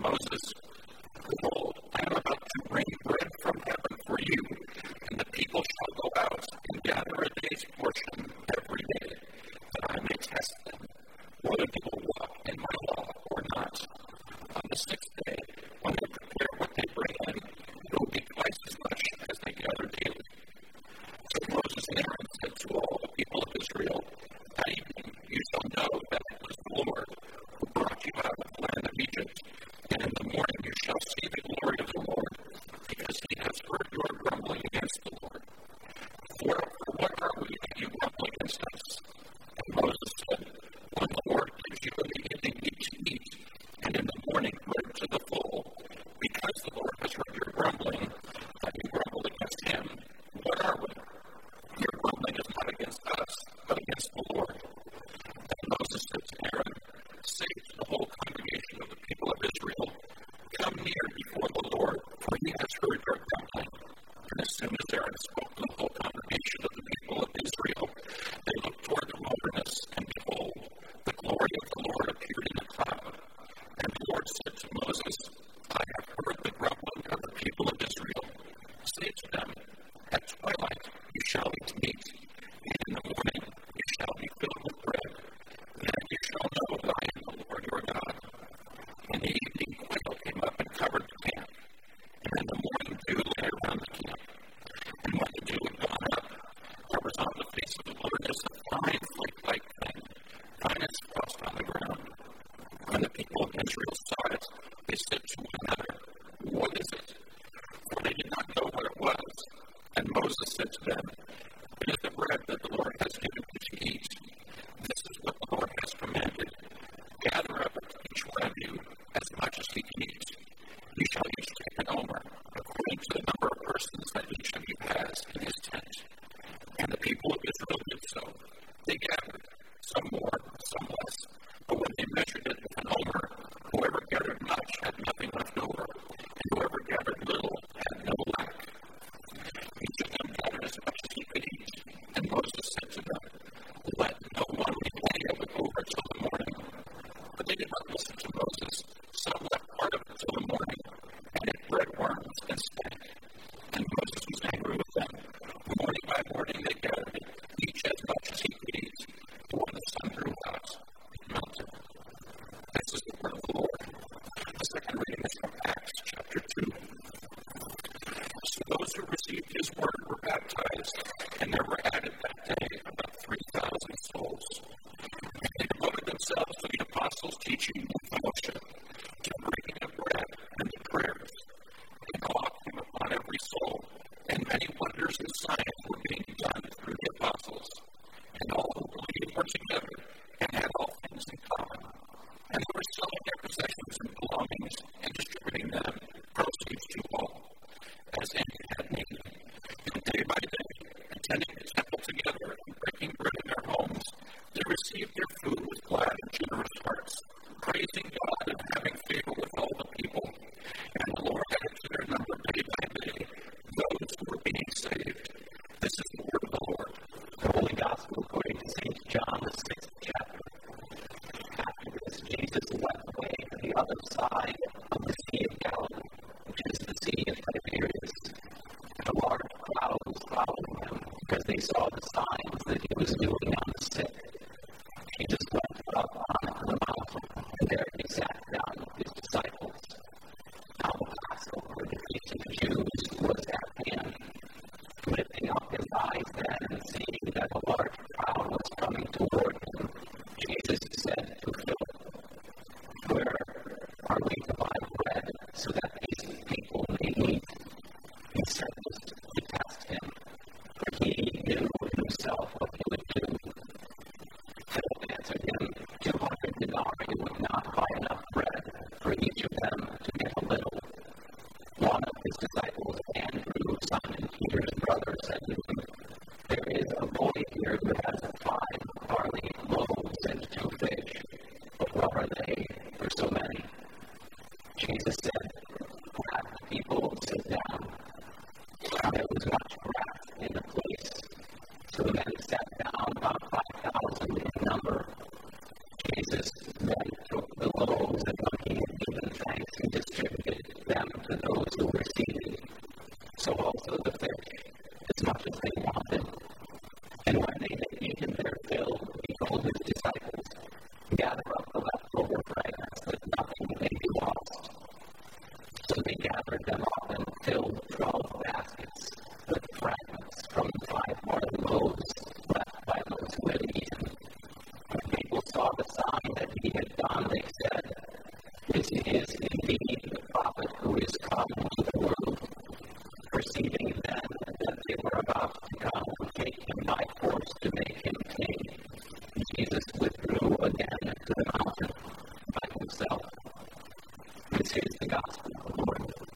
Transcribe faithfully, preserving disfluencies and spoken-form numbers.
Moses, behold, I am about to bring bread from heaven for you, and the people shall go out and gather a day's portion every day, that I may test them, whether they will walk in my law or not. On the sixth day, when they prepare what they bring in, it will be twice as much as they gather daily. So Moses and Aaron said to all the people of Israel, that evening you shall know that it was the Lord who brought you out of the land of Egypt, and in the morning you shall see the glory of the Lord, because he has heard your grumbling against the Lord. For, for what are we that you grumble against us? And Moses said, when the Lord gives you in the evening meat to eat, and in the morning bread to the full, because the Lord has heard your grumbling, that you grumble against him, what are we? Your grumbling is not against us, but against the Lord. And Moses said to Aaron, say to the whole congregation of the people of Israel, come near before the Lord, for he has heard your grumbling. And as soon as Aaron spoke to the whole congregation of the people of Israel, they looked toward the wilderness, and behold, the glory of the Lord appeared in a cloud. And the Lord said to Moses, I have heard the grumbling of the people of Israel. Say to them, at twilight you shall eat meat, and in the morning you shall be filled with bread. Then you shall know that I am the Lord your God. In the evening quail came up and covered the camp, and in the morning dew lay around the camp. And when the dew had gone up, there was on the face of the wilderness a fine flake-like thing, fine as frost on the ground. When the people of Israel saw it, they said to one another, what is it? For they did not know what it was. And Moses said to them, it is the bread that the Lord has given you to eat. This is what the Lord has commanded. Gather up each one of you as much as he can eat. You shall each take an omer, according to the number of persons that each of you has in his tent. And the people of Israel did so. They gathered, some more, some less. But when they measured it with an omer, whoever gathered much had nothing left over, and whoever gathered little had no lack. Each of them gathered as much as he could eat. And Moses said to them, let no one leave any of it over till the morning. But they did not listen to Moses. Some left part of it till the morning, and it bred worms and stank. And Moses was angry with them. Morning by morning they gathered it, each as much as he could eat. But when the sun grew hot, it melted. This is the word of the Lord. The second reading is from Acts chapter two. So those who received his word were baptized, and there were added that day about three thousand souls. And they devoted themselves to the apostles' teaching and fellowship, to the breaking of bread and to prayers. And awe came upon every soul, and many wonders and signs were being done through the apostles. And all who believed were together and had all things in common. And they were selling their possessions and belongings and distributing them, proceeds to all, as any had need. And day by day, attending the temple together and breaking bread in their homes, they received their food with glad and generous hearts, praising God and having favor with all the people. And the Lord added to their number day by day those who were being saved. This is the word of the Lord. The Holy Gospel according to Saint John, the sixth chapter. After this, Jesus went away to the other side of the Sea of Galilee, which is the Sea of Tiberias. And a large crowd was following him, because they saw the signs that he was doing on the sick. Jesus went up on the mountain, and there he sat down with his disciples. Now the Passover, the feast of the Jews, was at hand. Lifting up his eyes then, and seeing that a large crowd was coming toward him, Jesus said to Philip, where are we to buy bread so that these people may eat? He said this to test him, for he knew himself what he would do. Philip answered him, Two hundred denarii would not buy enough bread for each of them to get a little. One of his disciples, Andrew, Simon Peter's brother, said to him, there is a boy here who has five barley loaves and two fish, but what are they for so many? Jesus said, let the people sit down. And there was much grass in the place, so the men sat down, about five thousand in number. Jesus then took the loaves, and when he had given thanks, and distributed them to those who were seated. So also the fish, as much as they wanted. And when they had eaten their fill, he told his disciples, gather up the leftover fragments, that nothing may be lost. So they gathered them up and filled twelve baskets with fragments from the five more loaves left by those who had eaten. When people saw the sign that he had done, they said, this is indeed the prophet who is come into the world. Perceiving then that they were about to come and take him by force to make